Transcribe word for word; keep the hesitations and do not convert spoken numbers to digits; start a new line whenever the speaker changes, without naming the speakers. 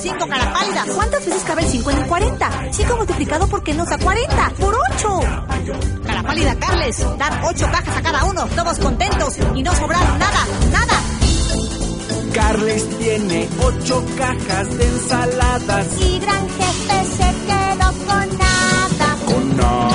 cinco, cara pálida.
¿Cuántas veces cabe el cinco en el cuarenta? cinco multiplicado por qué nos da cuarenta. ¡Por ocho!
Cara pálida, Carles. Dar ocho cajas a cada uno. Todos contentos y no sobraron nada, nada.
Carles tiene ocho cajas de ensaladas.
Y Gran Jefe se quedó con nada.
Con nada.